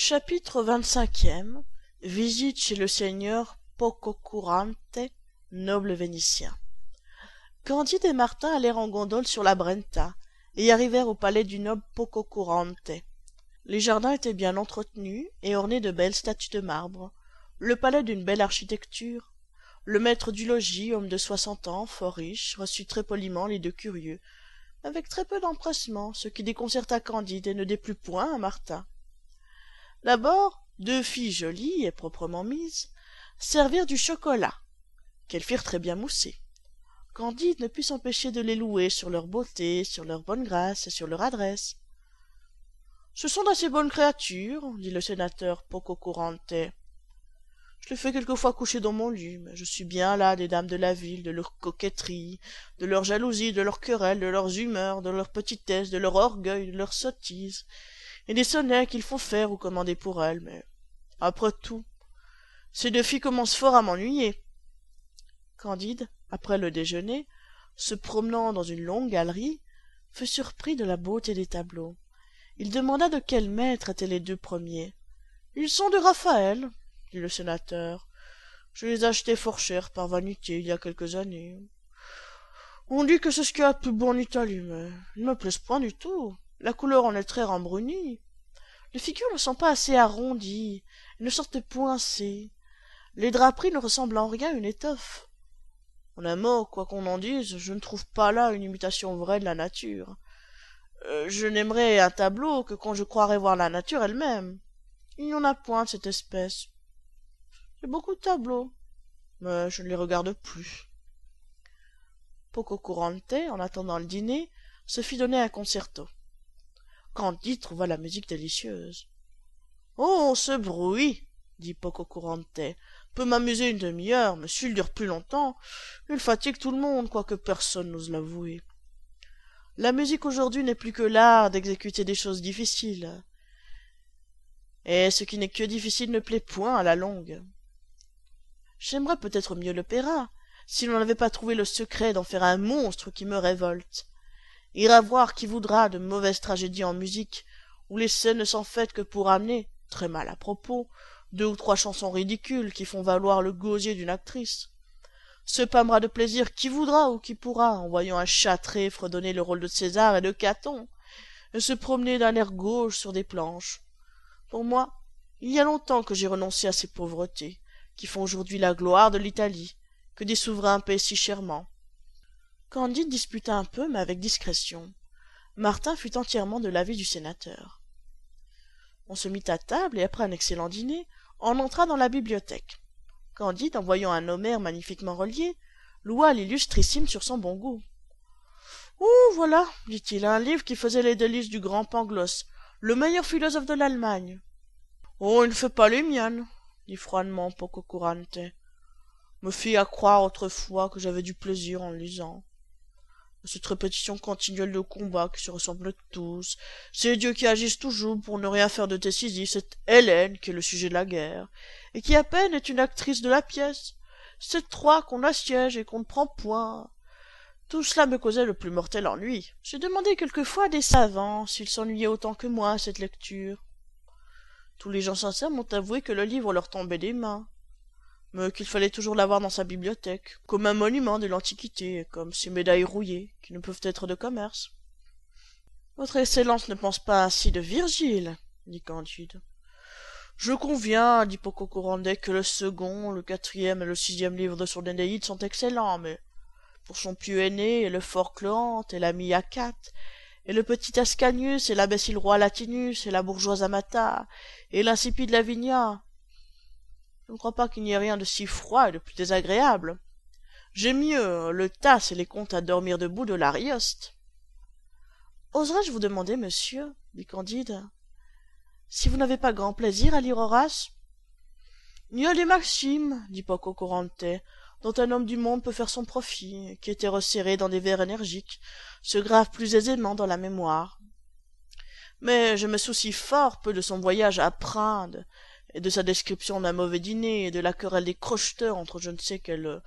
Chapitre 25e. Visite chez le seigneur Pococurante, noble Vénitien. Candide et Martin allèrent en gondole sur la Brenta, et y arrivèrent au palais du noble Pococurante. Les jardins étaient bien entretenus et ornés de belles statues de marbre, le palais d'une belle architecture. Le maître du logis, homme de 60 ans, fort riche, reçut très poliment les deux curieux, avec très peu d'empressement, ce qui déconcerta Candide et ne déplut point à Martin. D'abord, deux filles jolies et proprement mises servirent du chocolat, qu'elles firent très bien mousser. Candide ne put s'empêcher de les louer sur leur beauté, sur leur bonne grâce et sur leur adresse. « Ce sont d'assez bonnes créatures, » dit le sénateur Pococurante. « Je les fais quelquefois coucher dans mon lit, mais je suis bien las des dames de la ville, de leur coquetterie, de leur jalousie, de leurs querelles, de leurs humeurs, de leur petitesse, de leur orgueil, de leurs sottises, et des sonnets qu'il faut faire ou commander pour elles, mais, après tout, ces deux filles commencent fort à m'ennuyer. » Candide, après le déjeuner, se promenant dans une longue galerie, fut surpris de la beauté des tableaux. Il demanda de quel maître étaient les deux premiers. « Ils sont de Raphaël, » dit le sénateur. « Je les ai achetés fort cher par vanité il y a quelques années. On dit que c'est ce qu'il y a de plus beau en Italie, mais ils ne me plaisent point du tout. La couleur en est très rembrunie. Les figures ne sont pas assez arrondies, elles ne sortent point assez. Les draperies ne ressemblent en rien à une étoffe. En un mot, quoi qu'on en dise, je ne trouve pas là une imitation vraie de la nature. Je n'aimerais un tableau que quand je croirais voir la nature elle-même. Il n'y en a point de cette espèce. J'ai beaucoup de tableaux, mais je ne les regarde plus. » Pococurante, en attendant le dîner, se fit donner un concerto. Candide trouva la musique délicieuse. « Oh, ce bruit, dit Pococurante, peut m'amuser une demi-heure, mais s'il dure plus longtemps, il fatigue tout le monde, quoique personne n'ose l'avouer. La musique aujourd'hui n'est plus que l'art d'exécuter des choses difficiles, et ce qui n'est que difficile ne plaît point à la longue. J'aimerais peut-être mieux l'opéra, si l'on n'avait pas trouvé le secret d'en faire un monstre qui me révolte. Ira voir qui voudra de mauvaises tragédies en musique, où les scènes ne sont faites que pour amener, très mal à propos, 2 ou 3 chansons ridicules qui font valoir le gosier d'une actrice. Se pâmera de plaisir qui voudra ou qui pourra en voyant un châtré fredonner le rôle de César et de Caton, et se promener d'un air gauche sur des planches. Pour moi, il y a longtemps que j'ai renoncé à ces pauvretés, qui font aujourd'hui la gloire de l'Italie, que des souverains paient si chèrement. » Candide disputa un peu, mais avec discrétion. Martin fut entièrement de l'avis du sénateur. On se mit à table, et après un excellent dîner, on entra dans la bibliothèque. Candide, en voyant un Homère magnifiquement relié, loua l'illustrissime sur son bon goût. « Oh, voilà, dit-il, un livre qui faisait les délices du grand Pangloss, le meilleur philosophe de l'Allemagne. »« Oh, il ne fait pas les miennes, » dit froidement Pococurante. « Me fit à croire autrefois que j'avais du plaisir en lisant. Cette répétition continuelle de combats qui se ressemblent tous, ces dieux qui agissent toujours pour ne rien faire de décisif, cette Hélène qui est le sujet de la guerre, et qui à peine est une actrice de la pièce, cette Troie qu'on assiège et qu'on ne prend point. Tout cela me causait le plus mortel ennui. J'ai demandé quelquefois à des savants s'ils s'ennuyaient autant que moi à cette lecture. Tous les gens sincères m'ont avoué que le livre leur tombait des mains, mais qu'il fallait toujours l'avoir dans sa bibliothèque, comme un monument de l'Antiquité, comme ces médailles rouillées, qui ne peuvent être de commerce. « Votre Excellence ne pense pas ainsi de Virgile, » dit Candide. « Je conviens, dit Pococurante, que le second, le 4e et le 6e livre de son Énéide sont excellents, mais pour son pieux aîné, et le fort Cloante, et l'ami Acate, et le petit Ascanius, et l'imbécile roi Latinus, et la bourgeoise Amata, et l'insipide Lavinia, je ne crois pas qu'il n'y ait rien de si froid et de plus désagréable. J'aime mieux le Tasse et les contes à dormir debout de l'Arioste. »« Oserais-je vous demander, monsieur, dit Candide, si vous n'avez pas grand plaisir à lire Horace ? » ?»« Il y a des maximes, dit Pococurante, dont un homme du monde peut faire son profit, qui étaient resserrées dans des vers énergiques, se gravent plus aisément dans la mémoire. Mais je me soucie fort peu de son voyage à Prinde, et de sa description d'un mauvais dîner, et de la querelle des crocheteurs entre je ne sais quel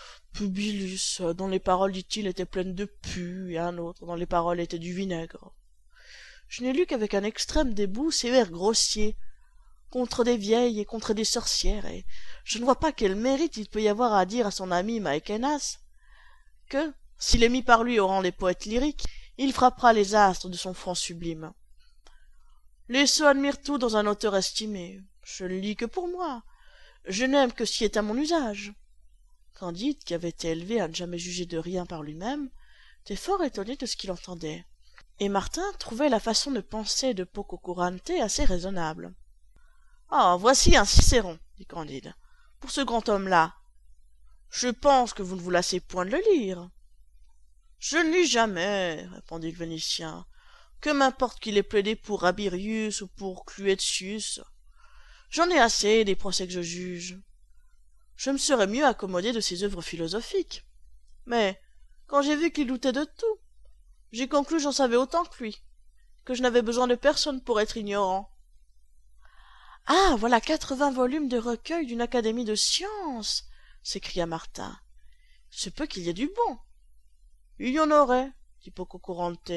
Publius, dont les paroles, dit-il, étaient pleines de pu, et un autre, dont les paroles étaient du vinaigre. Je n'ai lu qu'avec un extrême dégoût ces vers grossiers, contre des vieilles et contre des sorcières, et je ne vois pas quel mérite il peut y avoir à dire à son ami Maecenas que, s'il est mis par lui au rang des poètes lyriques, il frappera les astres de son front sublime. Les sots admirent tout dans un auteur estimé. Je ne lis que pour moi. Je n'aime que ce qui est à mon usage. Candide, qui avait été élevé à ne jamais juger de rien par lui-même, était fort étonné de ce qu'il entendait. Et Martin trouvait la façon de penser de Pococurante assez raisonnable. « Ah, voici un Cicéron, dit Candide, pour ce grand homme-là. Je pense que vous ne vous lassez point de le lire. »« Je ne lis jamais, répondit le Vénitien. Que m'importe qu'il ait plaidé pour Rabirius ou pour Cluetius. J'en ai assez des procès que je juge. Je me serais mieux accommodé de ses œuvres philosophiques. Mais, quand j'ai vu qu'il doutait de tout, j'ai conclu que j'en savais autant que lui, que je n'avais besoin de personne pour être ignorant. Ah, voilà 80 volumes de recueils d'une académie de sciences, s'écria Martin. C'est peu qu'il y ait du bon. Il y en aurait, dit Pococurante,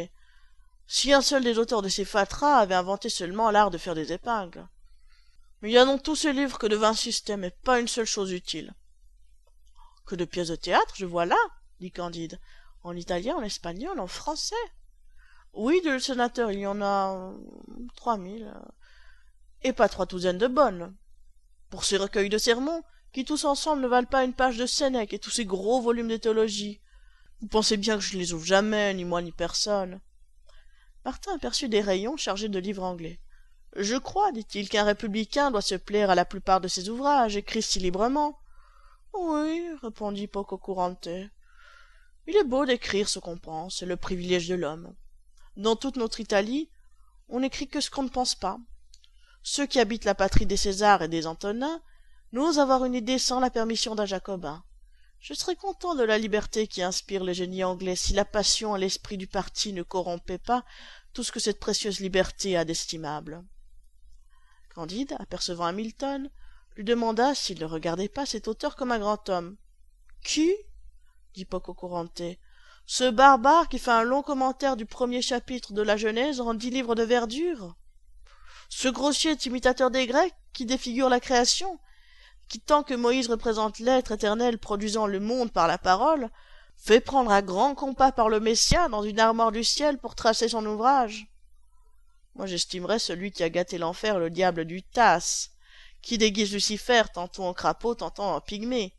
si un seul des auteurs de ces fatras avait inventé seulement l'art de faire des épingles. Mais il y a dans tous ces livres que de 20 systèmes et pas une seule chose utile. Que de pièces de théâtre, je vois là, dit Candide, en italien, en espagnol, en français. Oui, dit le sénateur, il y en a 3000, et pas 3 douzaines de bonnes. Pour ces recueils de sermons, qui tous ensemble ne valent pas une page de Sénèque et tous ces gros volumes de théologie. Vous pensez bien que je ne les ouvre jamais, ni moi ni personne. Martin aperçut des rayons chargés de livres anglais. Je crois, dit-il, qu'un républicain doit se plaire à la plupart de ses ouvrages, écrits si librement. Oui, répondit Pococurante. Il est beau d'écrire ce qu'on pense, c'est le privilège de l'homme. Dans toute notre Italie, on n'écrit que ce qu'on ne pense pas. Ceux qui habitent la patrie des Césars et des Antonins n'osent avoir une idée sans la permission d'un Jacobin. Je serais content de la liberté qui inspire le génie anglais si la passion et l'esprit du parti ne corrompaient pas tout ce que cette précieuse liberté a d'estimable. Candide, apercevant Hamilton, lui demanda s'il ne regardait pas cet auteur comme un grand homme. « Qui » dit Pococurante. « Ce barbare qui fait un long commentaire du premier chapitre de la Genèse en 10 livres de verdure. Ce grossier est imitateur des Grecs qui défigure la création, qui, tant que Moïse représente l'être éternel produisant le monde par la parole, fait prendre un grand compas par le Messia dans une armoire du ciel pour tracer son ouvrage. Moi j'estimerais celui qui a gâté l'enfer le diable du Tasse, qui déguise Lucifer tantôt en crapaud, tantôt en pygmée,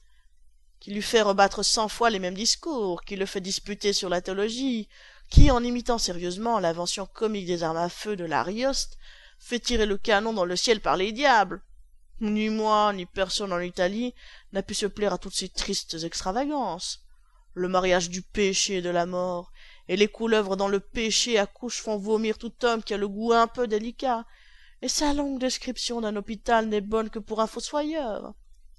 qui lui fait rebattre 100 fois les mêmes discours, qui le fait disputer sur la théologie, qui, en imitant sérieusement l'invention comique des armes à feu de l'Arioste, fait tirer le canon dans le ciel par les diables. Ni moi, ni personne en Italie n'a pu se plaire à toutes ces tristes extravagances. Le mariage du péché et de la mort, et les couleuvres dans le péché accouchent font vomir tout homme qui a le goût un peu délicat, et sa longue description d'un hôpital n'est bonne que pour un fossoyeur.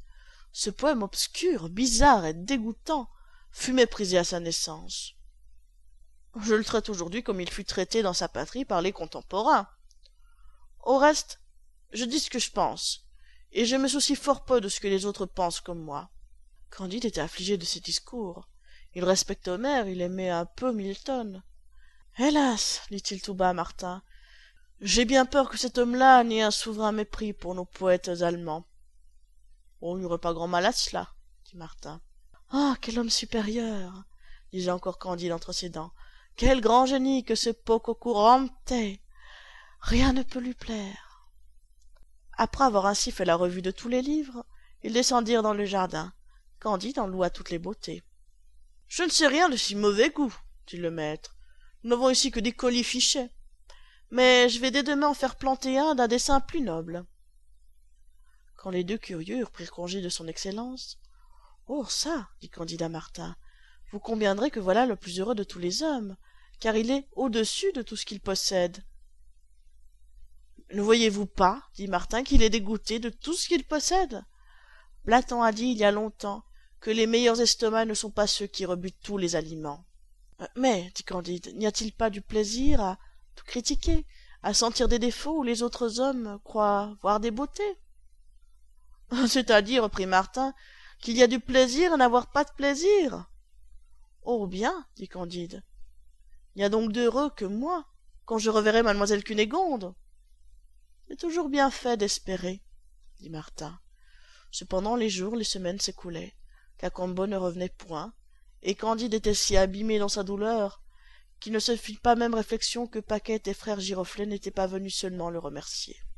Ce poème obscur, bizarre et dégoûtant fut méprisé à sa naissance. Je le traite aujourd'hui comme il fut traité dans sa patrie par les contemporains. Au reste, je dis ce que je pense, et je me soucie fort peu de ce que les autres pensent comme moi. Candide était affligé de ces discours. Il respectait Homère, il aimait un peu Milton. Hélas, dit-il tout bas à Martin, j'ai bien peur que cet homme-là n'ait un souverain mépris pour nos poètes allemands. Oh, il n'y aurait pas grand mal à cela, dit Martin. Ah, quel homme supérieur, disait encore Candide entre ses dents. Quel grand génie que ce Pococurante. Rien ne peut lui plaire. Après avoir ainsi fait la revue de tous les livres, ils descendirent dans le jardin. Candide en loua toutes les beautés. « Je ne sais rien de si mauvais goût, dit le maître. Nous n'avons ici que des colifichets. Mais je vais dès demain en faire planter un d'un dessin plus noble. » Quand les deux curieux prirent congé de son excellence, « Oh ça, dit Candide à Martin, vous conviendrez que voilà le plus heureux de tous les hommes, car il est au-dessus de tout ce qu'il possède. » « Ne voyez-vous pas, dit Martin, qu'il est dégoûté de tout ce qu'il possède? Platon a dit il y a longtemps que les meilleurs estomacs ne sont pas ceux qui rebutent tous les aliments. Mais, dit Candide, n'y a-t-il pas du plaisir à tout critiquer, à sentir des défauts où les autres hommes croient voir des beautés? C'est-à-dire, reprit Martin, qu'il y a du plaisir à n'avoir pas de plaisir. Oh bien, dit Candide, il y a donc d'heureux que moi, quand je reverrai mademoiselle Cunégonde. C'est toujours bien fait d'espérer, dit Martin. Cependant les jours, les semaines s'écoulaient. Cacambo ne revenait point, et Candide était si abîmé dans sa douleur qu'il ne se fit pas même réflexion que Paquette et frère Giroflée n'étaient pas venus seulement le remercier.